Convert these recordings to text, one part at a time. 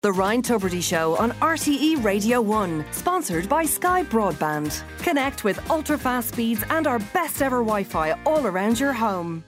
The Ryan Tubridy Show on RTE Radio 1, sponsored by Sky Broadband. Connect with ultra-fast speeds and our best ever Wi-Fi all around your home.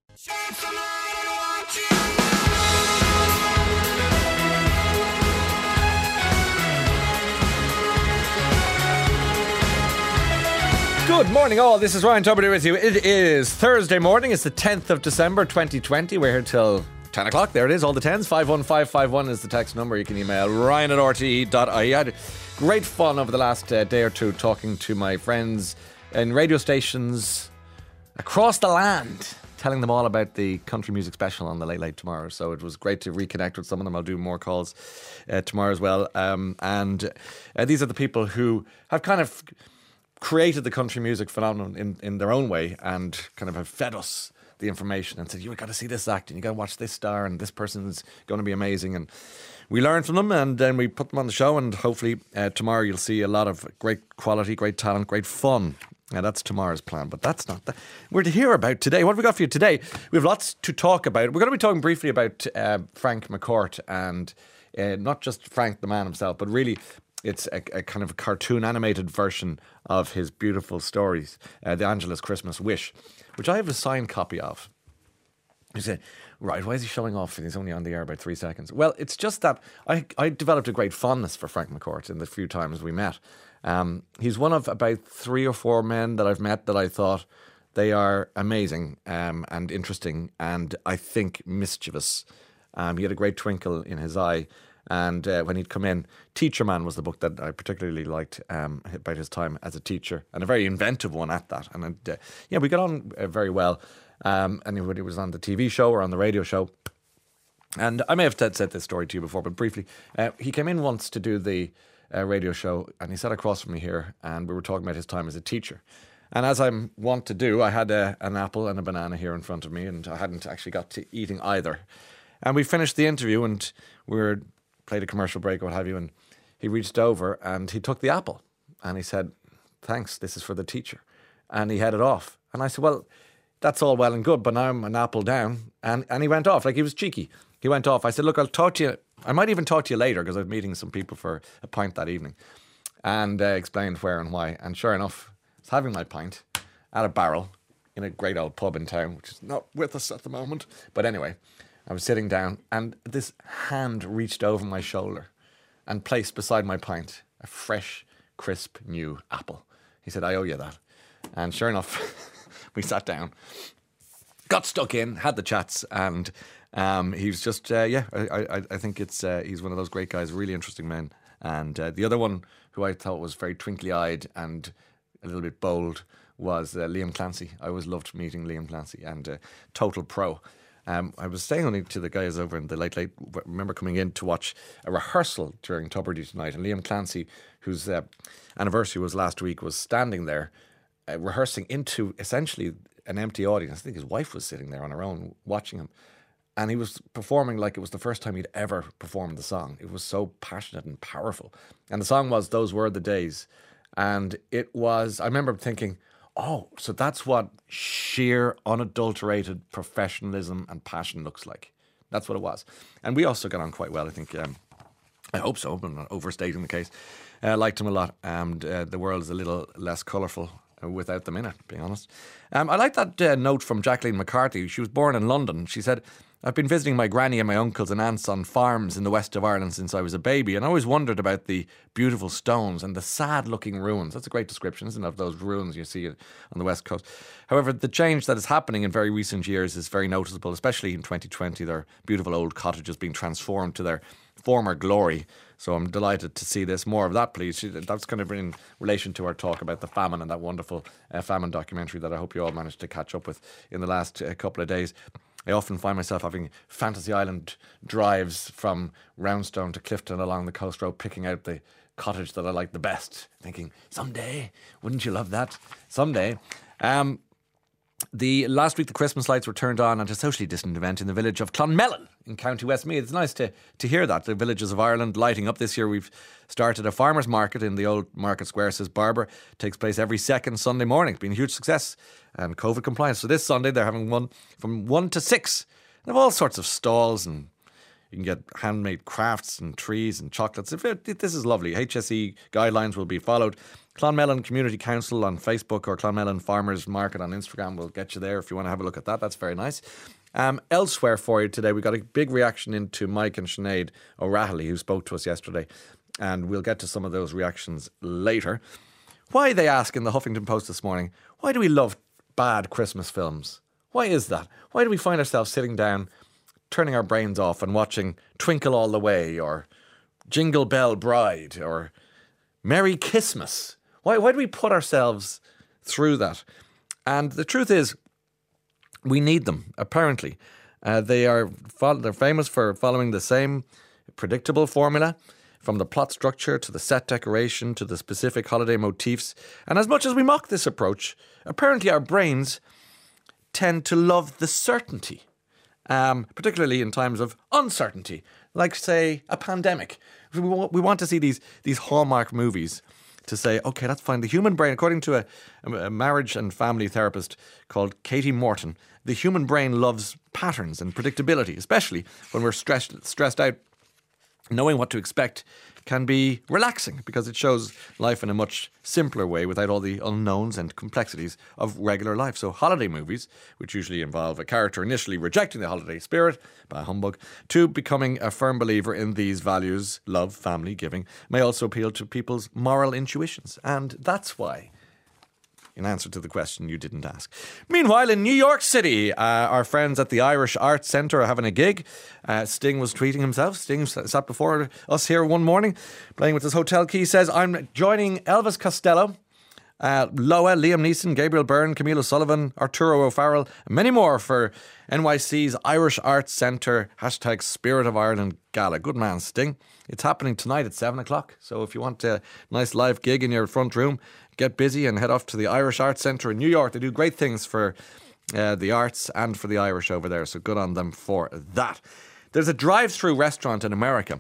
Good morning all, this is Ryan Tubridy with you. It is Thursday morning, it's the 10th of December 2020. We're here till 10 o'clock, there it is, all the 10s. 51551 is the text number. You can email ryan@rte.ie. I had great fun over the last day or two talking to my friends in radio stations across the land, telling them all about the country music special on the Late Late tomorrow. So it was great to reconnect with some of them. I'll do more calls tomorrow as well. And these are the people who have kind of created the country music phenomenon in their own way and kind of have fed us the information and said, you've got to see this act and you got to watch this star and this person's going to be amazing. And we learn from them and then we put them on the show, and hopefully tomorrow you'll see a lot of great quality, great talent, great fun. Now that's tomorrow's plan, but that's not that. We're to hear about today. What have we got for you today? We have lots to talk about. We're going to be talking briefly about Frank McCourt, and not just Frank the man himself, but really it's a kind of a cartoon animated version of his beautiful stories, The Angelus Christmas Wish, which I have a signed copy of. You say, right, why is he showing off and he's only on the air about 3 seconds? Well, it's just that I developed a great fondness for Frank McCourt in the few times we met. He's one of about 3 or 4 men that I've met that I thought they are amazing and interesting and I think mischievous. He had a great twinkle in his eye. And when he'd come in, Teacher Man was the book that I particularly liked about his time as a teacher, and a very inventive one at that. And we got on very well. And when he was on the TV show or on the radio show, and I may have said this story to you before, but briefly, he came in once to do the radio show, and he sat across from me here, and we were talking about his time as a teacher. And as I'm wont to do, I had an apple and a banana here in front of me, and I hadn't actually got to eating either. And we finished the interview, and we played a commercial break or what have you, and he reached over and he took the apple and he said, thanks, this is for the teacher. And he headed off. And I said, well, that's all well and good, but now I'm an apple down. And he went off, like he was cheeky. He went off. I said, look, I'll talk to you. I might even talk to you later because I was meeting some people for a pint that evening, and explained where and why. And sure enough, I was having my pint at a barrel in a great old pub in town, which is not with us at the moment. But anyway, I was sitting down and this hand reached over my shoulder and placed beside my pint a fresh, crisp, new apple. He said, I owe you that. And sure enough, we sat down, got stuck in, had the chats, and he was just, I think he's one of those great guys, really interesting men. And the other one who I thought was very twinkly-eyed and a little bit bold was Liam Clancy. I always loved meeting Liam Clancy, and total pro. I was saying only to the guys over in the Late Late, I remember coming in to watch a rehearsal during Tubridy tonight, and Liam Clancy, whose anniversary was last week, was standing there rehearsing into essentially an empty audience. I think his wife was sitting there on her own watching him, and he was performing like it was the first time he'd ever performed the song. It was so passionate and powerful, and the song was Those Were the Days, and it was, I remember thinking, oh, so that's what sheer, unadulterated professionalism and passion looks like. That's what it was. And we also got on quite well, I think. I hope so, but I'm not overstating the case. I liked him a lot, and the world is a little less colourful without them in it, being honest. I like that note from Jacqueline McCarthy. She was born in London. She said, I've been visiting my granny and my uncles and aunts on farms in the west of Ireland since I was a baby, and I always wondered about the beautiful stones and the sad-looking ruins. That's a great description, isn't it, of those ruins you see on the west coast. However, the change that is happening in very recent years is very noticeable, especially in 2020. There are beautiful old cottages being transformed to their former glory. So I'm delighted to see this. More of that, please. That's kind of in relation to our talk about the famine and that wonderful famine documentary that I hope you all managed to catch up with in the last couple of days. I often find myself having Fantasy Island drives from Roundstone to Clifton along the coast road, picking out the cottage that I like the best, thinking, someday, wouldn't you love that? Someday. The last week the Christmas lights were turned on at a socially distant event in the village of Clonmelon in County Westmeath. It's nice to hear that. The villages of Ireland lighting up this year. We've started a farmers market in the old market square, says Barbara. It takes place every second Sunday morning. It's been a huge success and COVID compliance. So this Sunday they're having one from 1 to 6. They have all sorts of stalls, and you You can get handmade crafts and trees and chocolates. This is lovely. HSE guidelines will be followed. Clonmellon Community Council on Facebook or Clonmellon Farmers Market on Instagram will get you there if you want to have a look at that. That's very nice. Elsewhere for you today, we got a big reaction into Mike and Sinead O'Rahilly, who spoke to us yesterday, and we'll get to some of those reactions later. Why, they ask in the Huffington Post this morning, why do we love bad Christmas films? Why is that? Why do we find ourselves sitting down, turning our brains off and watching Twinkle All the Way or Jingle Bell Bride or Merry Christmas? Why do we put ourselves through that? And the truth is, we need them, apparently. They're famous for following the same predictable formula, from the plot structure to the set decoration to the specific holiday motifs. And as much as we mock this approach, apparently our brains tend to love the certainty, particularly in times of uncertainty, like, say, a pandemic. We want to see these Hallmark movies to say, okay, that's fine. The human brain, according to a marriage and family therapist called Katie Morton, the human brain loves patterns and predictability, especially when we're stressed out. Knowing what to expect can be relaxing because it shows life in a much simpler way without all the unknowns and complexities of regular life. So holiday movies, which usually involve a character initially rejecting the holiday spirit by humbug, to becoming a firm believer in these values, love, family, giving, may also appeal to people's moral intuitions. And that's why, in answer to the question you didn't ask. Meanwhile, in New York City, our friends at the Irish Arts Centre are having a gig. Sting was tweeting himself. Sting sat before us here one morning, playing with his hotel key. Says, I'm joining Elvis Costello, Loa, Liam Neeson, Gabriel Byrne, Camille O'Sullivan, Arturo O'Farrell, and many more for NYC's Irish Arts Centre # Spirit of Ireland Gala. Good man, Sting. It's happening tonight at 7 o'clock. So if you want a nice live gig in your front room, get busy and head off to the Irish Arts Centre in New York. They do great things for the arts and for the Irish over there, so good on them for that. There's a drive-through restaurant in America,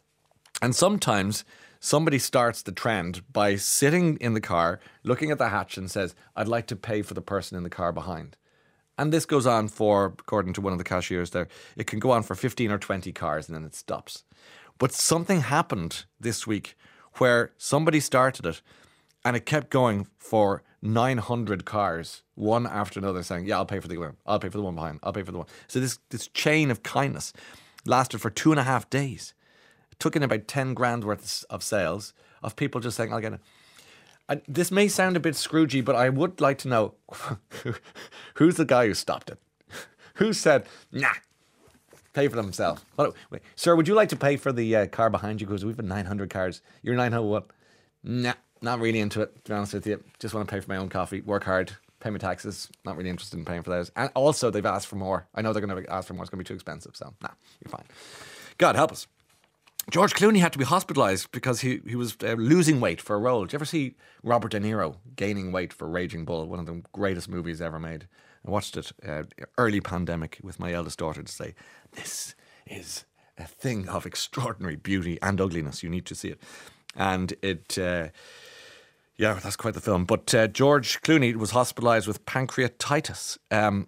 and sometimes somebody starts the trend by sitting in the car, looking at the hatch and says, I'd like to pay for the person in the car behind. And this goes on for, according to one of the cashiers there, it can go on for 15 or 20 cars and then it stops. But something happened this week where somebody started it, and it kept going for 900 cars, one after another, saying, yeah, I'll pay for the one. I'll pay for the one behind. I'll pay for the one. So this chain of kindness lasted for 2.5 days. It took in about 10 grand worth of sales of people just saying, I'll get it. And this may sound a bit Scroogey, but I would like to know who's the guy who stopped it? Who said, nah, pay for them himself? Wait, sir, would you like to pay for the car behind you? Because we've got 900 cars. You're 900 what? Nah. Not really into it, to be honest with you. Just want to pay for my own coffee, work hard, pay my taxes. Not really interested in paying for those. And also, they've asked for more. I know they're going to ask for more. It's going to be too expensive. So, nah, you're fine. God help us. George Clooney had to be hospitalised because he was losing weight for a role. Did you ever see Robert De Niro gaining weight for Raging Bull, one of the greatest movies ever made? I watched it early pandemic with my eldest daughter to say, this is a thing of extraordinary beauty and ugliness. You need to see it. And it... yeah, that's quite the film. But George Clooney was hospitalised with pancreatitis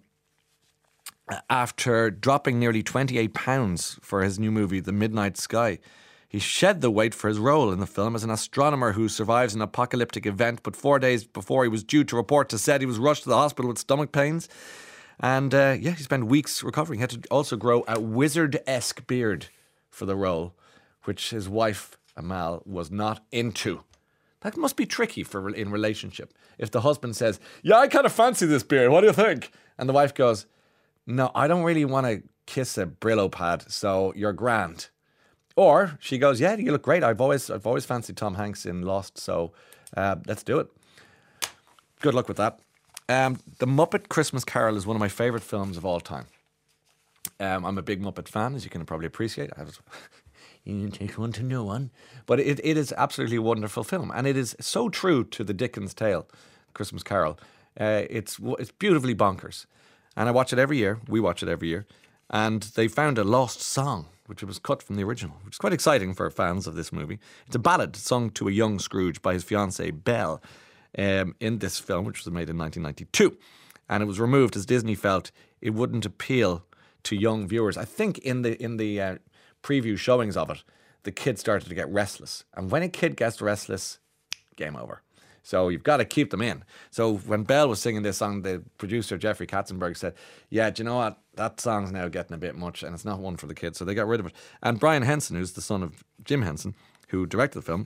after dropping nearly 28 pounds for his new movie, The Midnight Sky. He shed the weight for his role in the film as an astronomer who survives an apocalyptic event, but 4 days before he was due to report to set, he was rushed to the hospital with stomach pains. And he spent weeks recovering. He had to also grow a wizard-esque beard for the role, which his wife, Amal, was not into. That must be tricky in relationship. If the husband says, yeah, I kind of fancy this beard, what do you think? And the wife goes, no, I don't really want to kiss a Brillo pad, so you're grand. Or she goes, yeah, you look great. I've always fancied Tom Hanks in Lost, so let's do it. Good luck with that. The Muppet Christmas Carol is one of my favourite films of all time. I'm a big Muppet fan, as you can probably appreciate. You take one to know one. But it is absolutely a wonderful film. And it is so true to the Dickens tale, Christmas Carol. It's beautifully bonkers. And I watch it every year. We watch it every year. And they found a lost song, which was cut from the original, which is quite exciting for fans of this movie. It's a ballad sung to a young Scrooge by his fiancée, Belle, in this film, which was made in 1992. And it was removed as Disney felt it wouldn't appeal to young viewers. I think in the preview showings of it, the kid started to get restless. And when a kid gets restless, game over. So you've got to keep them in. So when Belle was singing this song, the producer, Jeffrey Katzenberg, said, yeah, do you know what? That song's now getting a bit much and it's not one for the kids. So they got rid of it. And Brian Henson, who's the son of Jim Henson, who directed the film,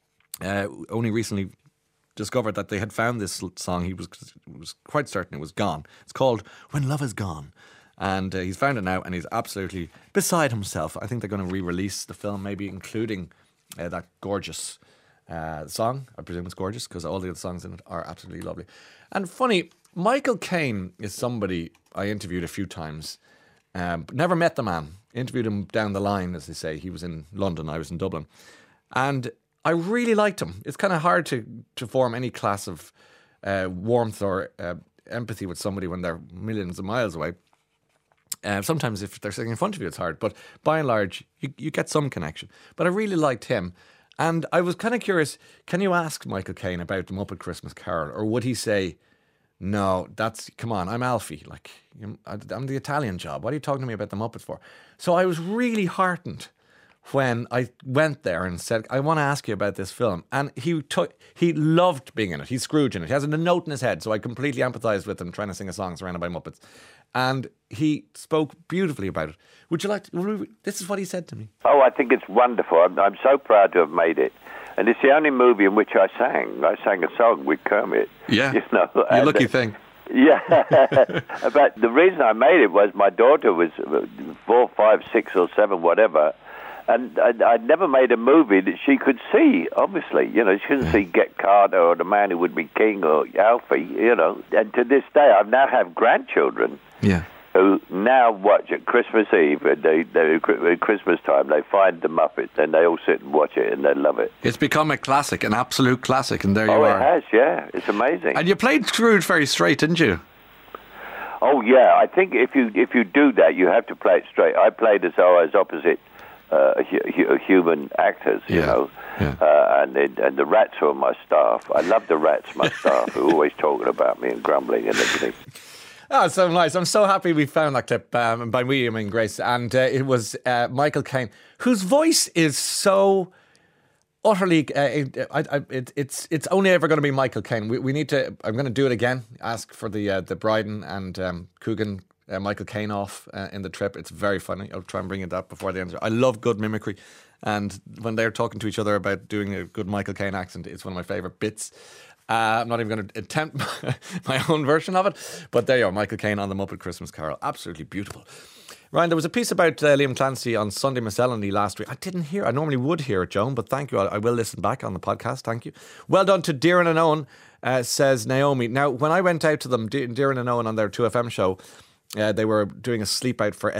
only recently discovered that they had found this song. He was quite certain it was gone. It's called When Love Is Gone. And he's found it now and he's absolutely beside himself. I think they're going to re-release the film, maybe including that gorgeous song. I presume it's gorgeous because all the other songs in it are absolutely lovely. And funny, Michael Caine is somebody I interviewed a few times, but never met the man. Interviewed him down the line, as they say. He was in London, I was in Dublin. And I really liked him. It's kind of hard to form any class of warmth or empathy with somebody when they're millions of miles away. Sometimes if they're sitting in front of you, it's hard. But by and large, you get some connection. But I really liked him. And I was kind of curious, can you ask Michael Caine about the Muppet Christmas Carol? Or would he say, no, come on, I'm Alfie. Like, I'm the Italian job. What are you talking to me about the Muppets for? So I was really heartened when I went there and said, I want to ask you about this film. And he loved being in it. He's Scrooge in it. He has a note in his head, so I completely empathised with him trying to sing a song surrounded by Muppets. And he spoke beautifully about it. Would you like to... This is what he said to me. Oh, I think it's wonderful. I'm so proud to have made it. And it's the only movie in which I sang. I sang a song with Kermit. Yeah, you know, you're lucky thing. Yeah. But the reason I made it was my daughter was 4, 5, 6 or 7, whatever. And I'd never made a movie that she could see, obviously. You know, she couldn't see Get Carter or The Man Who Would Be King or Alfie, you know. And to this day, I now have grandchildren who now watch at Christmas Eve, and at Christmas time, they find the Muppets, and they all sit and watch it, and they love it. It's become a classic, an absolute classic, and there you are. Oh, it has, yeah. It's amazing. And you played Scrooge very straight, didn't you? Oh, yeah. I think if you do that, you have to play it straight. I played as though I was opposite human actors, you know, and the rats were my staff. I love the rats, my staff, who are always talking about me and grumbling and everything. Oh, so nice. I'm so happy we found that clip. By we, I mean Grace. And it was Michael Caine, whose voice is so utterly... it's only ever going to be Michael Caine. We need to... I'm going to do it again. Ask for the Bryden and Coogan Michael Caine off in the trip. It's very funny. I'll try and bring it up before the end. I love good mimicry. And when they're talking to each other about doing a good Michael Caine accent, it's one of my favourite bits. I'm not even going to attempt my own version of it, but there you are, Michael Caine on the Muppet Christmas Carol. Absolutely beautiful. Ryan, there was a piece about Liam Clancy on Sunday Miscellany last week. I didn't hear, I normally would hear it, Joan, but thank you. I will listen back on the podcast. Thank you. Well done to Deireann and Owen, says Naomi. Now, when I went out to them, Deireann and Owen on their 2FM show, they were doing a sleep out for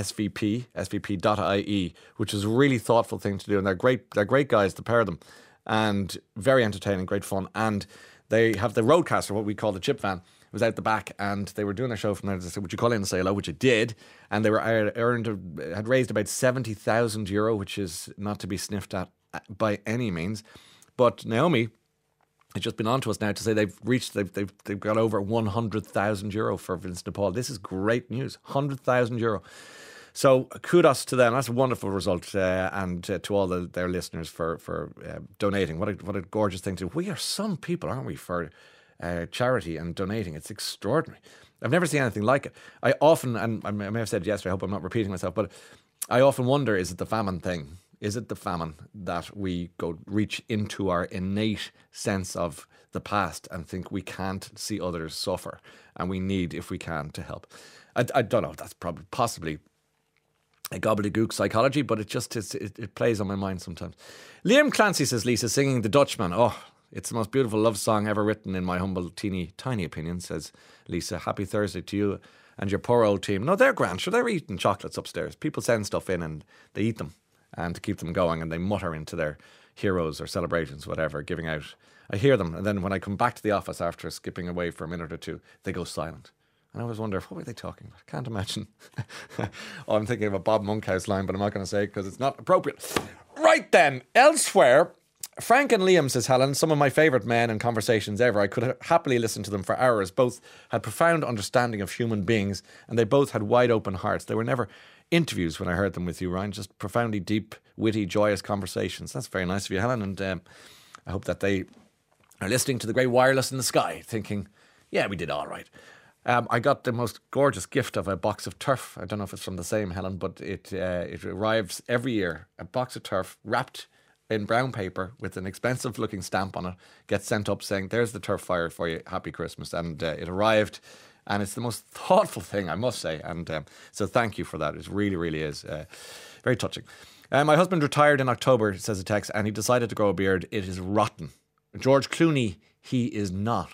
svp.ie, which is a really thoughtful thing to do. And they're great guys, the pair of them, and very entertaining, great fun. And they have the roadcaster, what we call the chip van, was out the back, and they were doing their show from there. They said, would you call in and say hello? Which I did. And they had raised about €70,000, which is not to be sniffed at by any means. But Naomi has just been on to us now to say they've got over €100,000 for Vince Paul. This is great news. €100,000. So kudos to them. That's a wonderful result, and to all their listeners for donating. What a gorgeous thing to do. We are some people, aren't we, for charity and donating. It's extraordinary. I've never seen anything like it. I often, and I may have said yesterday, I hope I'm not repeating myself, but I often wonder, is it the famine thing? Is it the famine that we go reach into our innate sense of the past and think we can't see others suffer, and we need, if we can, to help? I don't know. That's possibly a gobbledygook psychology, but it plays on my mind sometimes. Liam Clancy, says Lisa, singing The Dutchman. Oh, it's the most beautiful love song ever written, in my humble, tiny opinion, says Lisa. Happy Thursday to you and your poor old team. No, they're grand. Sure, they're eating chocolates upstairs. People send stuff in and they eat them, and to keep them going, and they mutter into their heroes or celebrations, whatever, giving out. I hear them, and then when I come back to the office after skipping away for a minute or two, they go silent. And I always wonder, what were they talking about? I can't imagine. I'm thinking of a Bob Monkhouse line, but I'm not going to say it because it's not appropriate. Right then, elsewhere, Frank and Liam, says Helen, some of my favourite men and conversations ever. I could happily listen to them for hours. Both had profound understanding of human beings, and they both had wide open hearts. They were never interviews when I heard them with you, Ryan. Just profoundly deep, witty, joyous conversations. That's very nice of you, Helen. And I hope that they are listening to the great wireless in the sky, thinking, yeah, we did all right. I got the most gorgeous gift of a box of turf. I don't know if it's from the same, Helen, but it arrives every year. A box of turf wrapped in brown paper with an expensive looking stamp on it gets sent up saying, there's the turf fire for you. Happy Christmas. And it arrived, and it's the most thoughtful thing, I must say. And so thank you for that. It really, really is very touching. My husband retired in October, says a text, and he decided to grow a beard. It is rotten. George Clooney, he is not.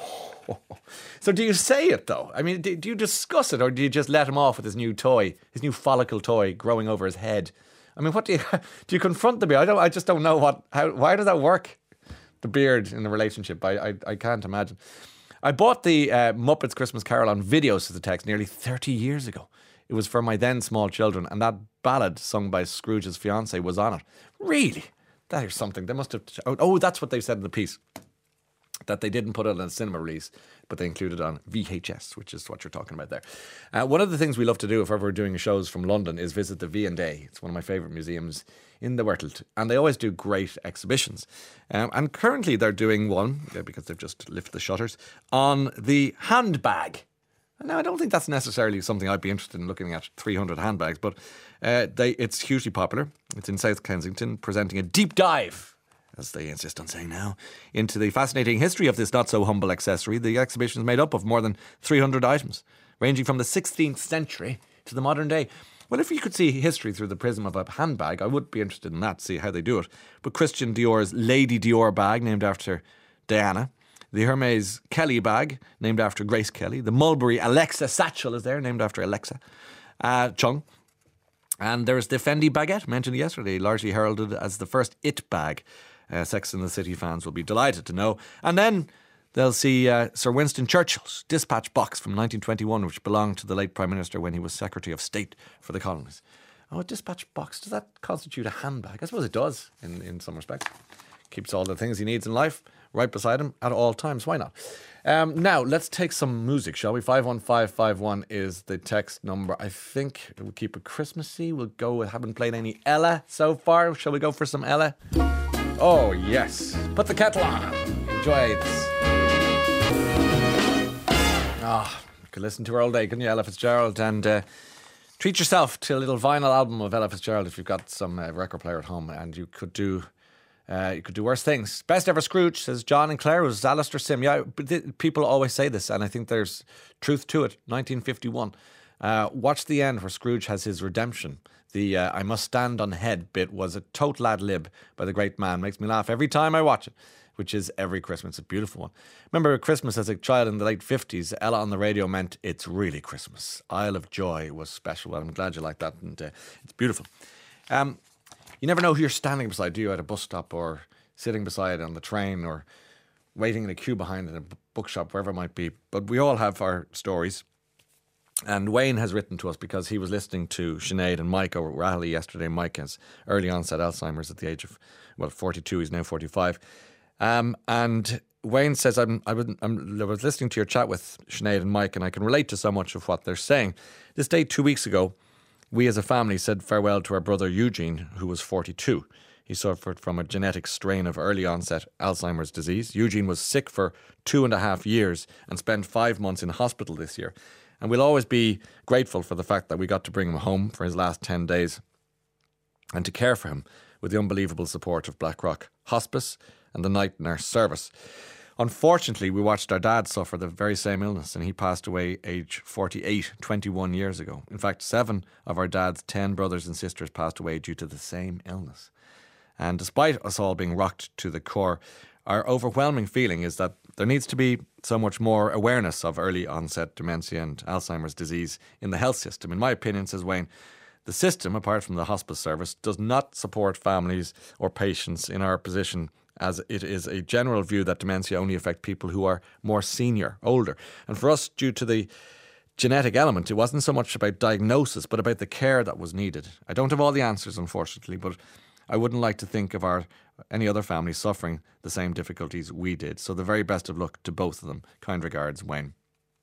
So do you say it, though? I mean, do you discuss it, or do you just let him off with his new toy, his new follicle toy growing over his head? I mean, what do you confront the beard? I just don't know why does that work? The beard in the relationship, I can't imagine. I bought the Muppets Christmas Carol on video, says the text, nearly 30 years ago. It was for my then small children, and that ballad sung by Scrooge's fiancée was on it. Really? That is something. They must have... Oh, that's what they said in the piece. That they didn't put it on a cinema release, but they included it on VHS, which is what you're talking about there. One of the things we love to do if ever we're doing shows from London is visit the V&A. It's one of my favourite museums in the Wirtlet, and they always do great exhibitions. And currently they're doing one, because they've just lifted the shutters, on the handbag. Now, I don't think that's necessarily something I'd be interested in looking at, 300 handbags, but it's hugely popular. It's in South Kensington, presenting a deep dive, as they insist on saying now, into the fascinating history of this not-so-humble accessory. The exhibition is made up of more than 300 items, ranging from the 16th century to the modern day. Well, if you could see history through the prism of a handbag, I would be interested in that, see how they do it. But Christian Dior's Lady Dior bag, named after Diana. The Hermes Kelly bag, named after Grace Kelly. The Mulberry Alexa satchel is there, named after Alexa Chung. And there's the Fendi baguette, mentioned yesterday, largely heralded as the first It bag. Sex and the City fans will be delighted to know. And then they'll see Sir Winston Churchill's dispatch box from 1921, which belonged to the late Prime Minister when he was Secretary of State for the colonies. Oh, a dispatch box, does that constitute a handbag? I suppose it does in some respects. Keeps all the things he needs in life right beside him at all times. Why not? Now, let's take some music, shall we? 51551 is the text number. I think we'll keep it Christmassy. We'll go with, haven't played any Ella so far. Shall we go for some Ella? Oh, yes. Put the kettle on. Enjoy it. You could listen to her all day, couldn't you, Ella Fitzgerald? And treat yourself to a little vinyl album of Ella Fitzgerald if you've got some record player at home, and you could do worse things. Best ever Scrooge, says John and Claire, was Alistair Sim. Yeah, but people always say this, and I think there's truth to it. 1951. Watch the end where Scrooge has his redemption. The I must stand on head bit was a total ad lib by the great man. Makes me laugh every time I watch it, which is every Christmas. It's a beautiful one. Remember Christmas as a child in the late 50s, Ella on the radio meant it's really Christmas. Isle of Joy was special. Well, I'm glad you like that, and it's beautiful. You never know who you're standing beside, do you, at a bus stop or sitting beside on the train or waiting in a queue behind in a bookshop, wherever it might be. But we all have our stories. And Wayne has written to us because he was listening to Sinead and Mike over at Raleigh yesterday. Mike has early onset Alzheimer's at the age of, 42. He's now 45. And Wayne says, I was listening to your chat with Sinead and Mike, and I can relate to so much of what they're saying. This day 2 weeks ago, we as a family said farewell to our brother Eugene, who was 42. He suffered from a genetic strain of early onset Alzheimer's disease. Eugene was sick for 2.5 years and spent 5 months in hospital this year. And we'll always be grateful for the fact that we got to bring him home for his last 10 days and to care for him with the unbelievable support of Blackrock Hospice and the night nurse service. Unfortunately, we watched our dad suffer the very same illness, and he passed away age 48, 21 years ago. In fact, 7 of our dad's 10 brothers and sisters passed away due to the same illness. And despite us all being rocked to the core, our overwhelming feeling is that there needs to be so much more awareness of early onset dementia and Alzheimer's disease in the health system. In my opinion, says Wayne, the system, apart from the hospice service, does not support families or patients in our position, as it is a general view that dementia only affect people who are more senior, older. And for us, due to the genetic element, it wasn't so much about diagnosis, but about the care that was needed. I don't have all the answers, unfortunately, but I wouldn't like to think of any other family suffering the same difficulties we did. So the very best of luck to both of them. Kind regards, Wayne.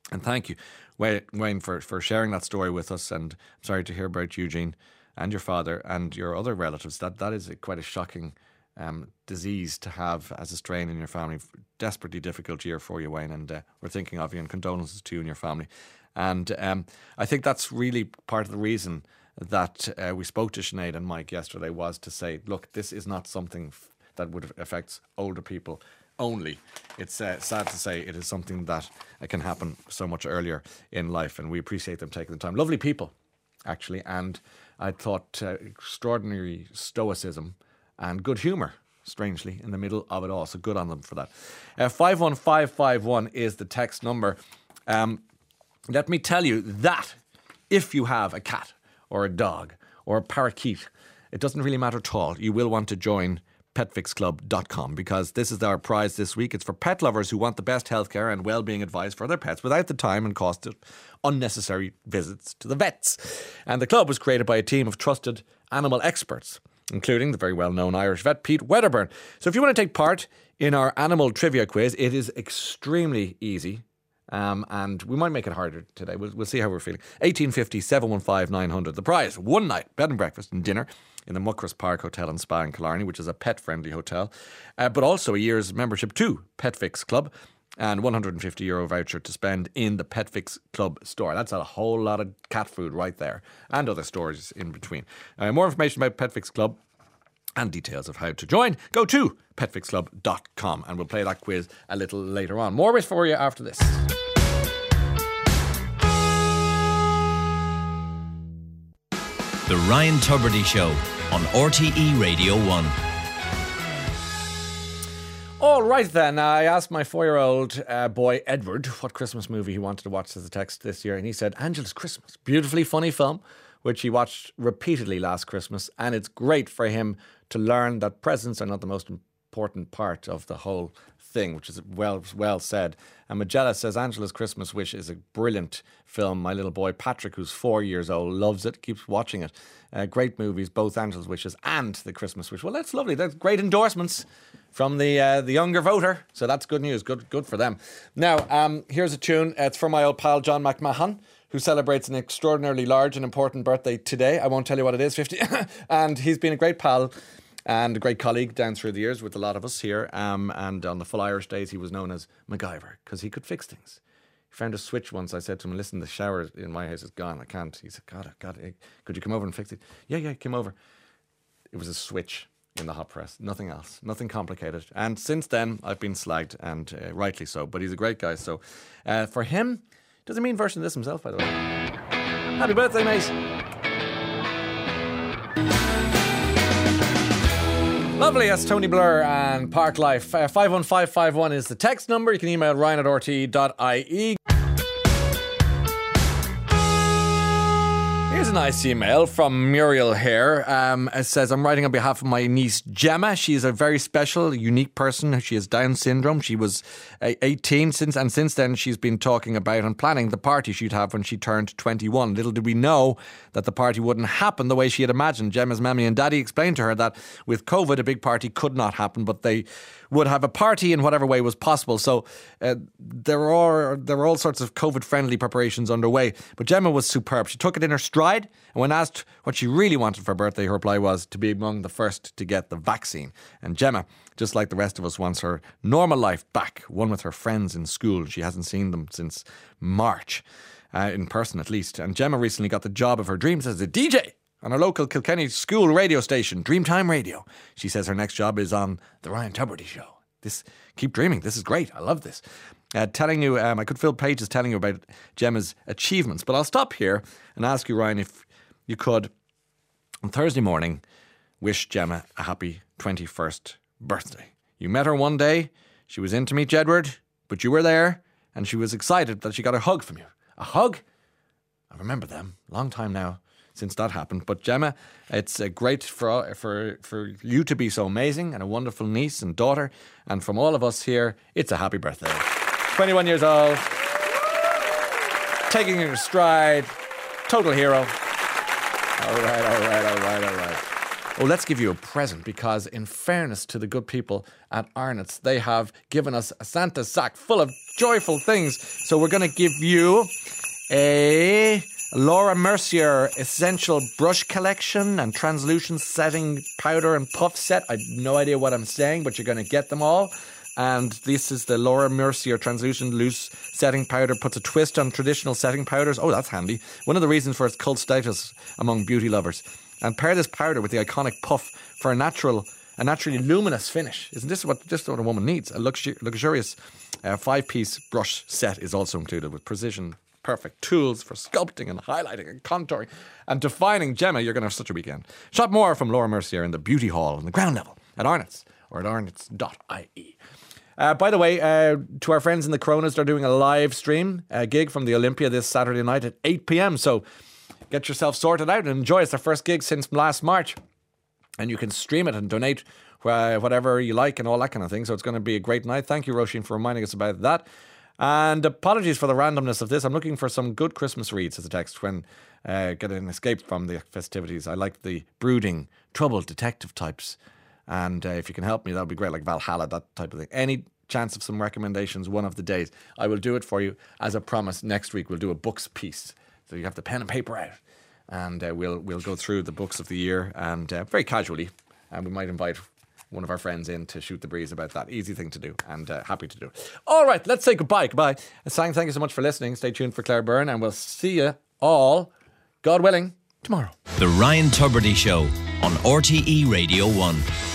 And thank you, Wayne, for sharing that story with us. And I'm sorry to hear about Eugene and your father and your other relatives. That is quite a shocking disease to have as a strain in your family. Desperately difficult year for you, Wayne, and we're thinking of you, and condolences to you and your family. And I think that's really part of the reason that we spoke to Sinead and Mike yesterday, was to say, look, this is not something that would affect older people only. It's sad to say it is something that can happen so much earlier in life, and we appreciate them taking the time. Lovely people, actually, and I thought extraordinary stoicism and good humour, strangely, in the middle of it all. So good on them for that. 51551 is the text number. Let me tell you that if you have a cat or a dog or a parakeet, it doesn't really matter at all. You will want to join petfixclub.com, because this is our prize this week. It's for pet lovers who want the best healthcare and well-being advice for their pets without the time and cost of unnecessary visits to the vets. And the club was created by a team of trusted animal experts, including the very well-known Irish vet Pete Wedderburn. So if you want to take part in our animal trivia quiz, it is extremely easy. And we might make it harder today. We'll see how we're feeling. 1850 715 900. The prize: one night bed and breakfast and dinner in the Muckross Park Hotel and Spa in Killarney, which is a pet-friendly hotel, but also a year's membership to Petfix Club and €150 voucher to spend in the Petfix Club store. That's a whole lot of cat food right there, and other stores in between. More information about Petfix Club and details of how to join, go to petfixclub.com, and we'll play that quiz a little later on. More for you after this. The Ryan Tubridy Show on RTE Radio 1. All right then, I asked my 4-year-old boy Edward what Christmas movie he wanted to watch as a text this year, and he said Angela's Christmas. Beautifully funny film, which he watched repeatedly last Christmas, and it's great for him to learn that presents are not the most important part of the whole thing, which is well said. And Magella says Angela's Christmas Wish is a brilliant film. My little boy Patrick, who's 4 years old, loves it, keeps watching it. Great movies, both Angela's Wishes and The Christmas Wish. Well, that's lovely. That's great endorsements from the younger voter. So that's good news. Good for them. Now, here's a tune. It's from my old pal John McMahon, who celebrates an extraordinarily large and important birthday today. I won't tell you what it is, 50. And he's been a great pal and a great colleague down through the years with a lot of us here. And on the Full Irish days, he was known as MacGyver because he could fix things. He found a switch once. I said to him, listen, the shower in my house is gone. I can't. He said, God, could you come over and fix it? Yeah, came over. It was a switch in the hot press. Nothing else. Nothing complicated. And since then, I've been slagged, and rightly so. But he's a great guy. So for him, does he mean version of this himself, by the way? Happy birthday, mate. Lovely, that's Tony Blair and Park Life. 51551 is the text number. You can email ryan@rte.ie. Here's a nice email from Muriel here. It says, I'm writing on behalf of my niece Gemma. She is a very special, unique person. She has Down syndrome. She was 18 since then she's been talking about and planning the party she'd have when she turned 21. Little did we know that the party wouldn't happen the way she had imagined. Gemma's mammy and daddy explained to her that with COVID, a big party could not happen, but they would have a party in whatever way was possible. So there were all sorts of COVID-friendly preparations underway. But Gemma was superb. She took it in her stride, and when asked what she really wanted for her birthday, her reply was to be among the first to get the vaccine. And Gemma, just like the rest of us, wants her normal life back, one with her friends in school. She hasn't seen them since March, in person at least. And Gemma recently got the job of her dreams as a DJ on her local Kilkenny school radio station, Dreamtime Radio. She says her next job is on The Ryan Tubridy Show. Keep dreaming. This is great. I love this. Telling you, I could fill pages telling you about Gemma's achievements, but I'll stop here and ask you, Ryan, if you could, on Thursday morning, wish Gemma a happy 21st birthday. You met her one day. She was in to meet Jedward, but you were there, and she was excited that she got a hug from you. A hug? I remember them. Long time now since that happened. But Gemma, it's great for you to be so amazing and a wonderful niece and daughter. And from all of us here, it's a happy birthday. 21 years old, taking it in stride, total hero. All right. Oh, let's give you a present, because in fairness to the good people at Arnott's, they have given us a Santa sack full of joyful things. So we're going to give you a Laura Mercier Essential Brush Collection and Translucent Setting Powder and Puff Set. I have no idea what I'm saying, but you're going to get them all. And this is the Laura Mercier Translucent Loose Setting Powder. Puts a twist on traditional setting powders. Oh, that's handy. One of the reasons for its cult status among beauty lovers. And pair this powder with the iconic puff for a naturally luminous finish. Isn't this what a woman needs? A luxurious 5-piece brush set is also included with precision perfect tools for sculpting and highlighting and contouring and defining. Gemma, you're going to have such a weekend. Shop more from Laura Mercier in the beauty hall on the ground level at Arnott's or at arnotts.ie. By the way, to our friends in the Coronas, they're doing a live stream gig from the Olympia this Saturday night at 8 p.m. So get yourself sorted out and enjoy. It's their first gig since last March. And you can stream it and donate whatever you like and all that kind of thing. So it's going to be a great night. Thank you, Roisin, for reminding us about that. And apologies for the randomness of this. I'm looking for some good Christmas reads as a text when getting an escape from the festivities. I like the brooding, troubled detective types. And if you can help me, that would be great, like Valhalla, that type of thing. Any chance of some recommendations one of the days, I will do it for you. As a promise, next week we'll do a books piece. So you have the pen and paper out. And we'll go through the books of the year and very casually. And we might invite one of our friends in to shoot the breeze about that. Easy thing to do, and happy to do. All right, let's say goodbye. Goodbye. Sang, thank you so much for listening. Stay tuned for Claire Byrne, and we'll see you all, God willing, tomorrow. The Ryan Tubridy Show on RTE Radio 1.